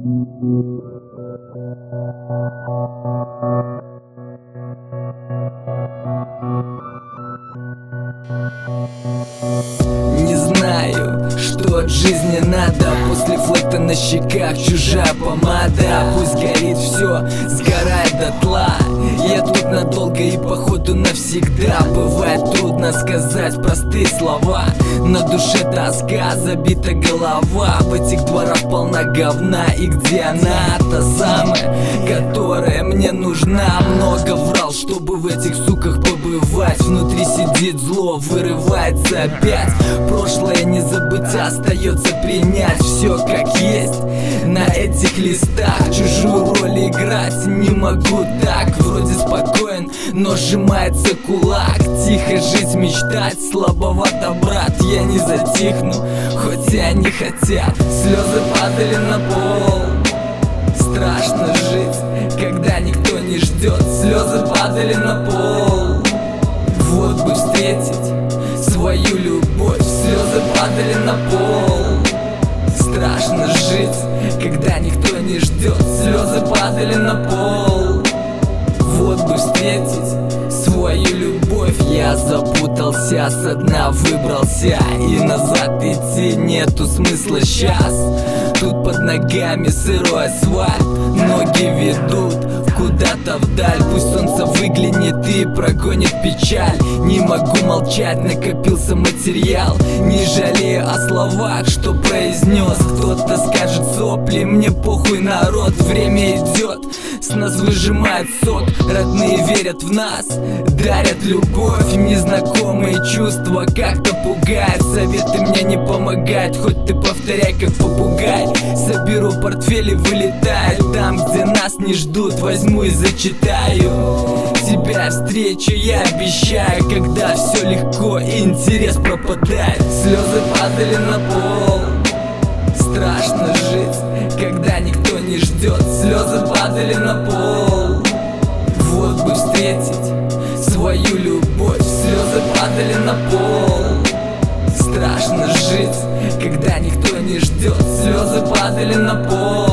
Не знаю, что от жизни надо. После флэкта на щеках чужая помада. Пусть горит все, сгорает дотла. Я тут надолго и походу навсегда. Бывает трудно сказать простые слова. На душе тоска, забита голова. В этих дворах полна говна. И где она, та самая, которая мне нужна? Много врал, чтобы в этих суках побывать. Внутри сидит зло, вырывается опять. Прошлое не забыть, остается принять все как есть. На этих листах чужую роль играть не могу так. Вроде спокоен, но сжимается кулак. Тихо жить, мечтать, слабовато, брат. Я не затихну, хоть и они хотят. Слезы падали на пол. Страшно жить, когда никто не ждет. Слезы падали на пол. Вот бы встретить свою любовь. Слезы падали на пол. Страшно жить, когда никто не ждет. Слезы падали на пол. Вот бы встретить свою любовь. Я запутался, со дна выбрался, и назад идти нету смысла сейчас. Тут под ногами сырой асфальт, ноги ведут куда-то вдаль. Пусть солнце выглянет и прогонит печаль. Не могу молчать, накопился материал. Не жалею о словах, что произнес. Кто-то скажет сопли, мне похуй, народ. Время идет, с нас выжимает сок. Родные верят в нас, дарят любовь. Незнакомые чувства как-то пугают. Советы мне не помогают, хоть ты повторяй как попугай. Соберу портфель и вылетаю там, где нас не ждут. Возьму и зачитаю. Тебя встречу, я обещаю. Когда все легко, интерес пропадает. Слезы падали на пол. Страшно жить, когда никто не ждет. Слезы падали на пол. Вот бы встретить свою любовь. Слезы падали на пол. Страшно жить, когда никто не ждет. Слезы падали на пол.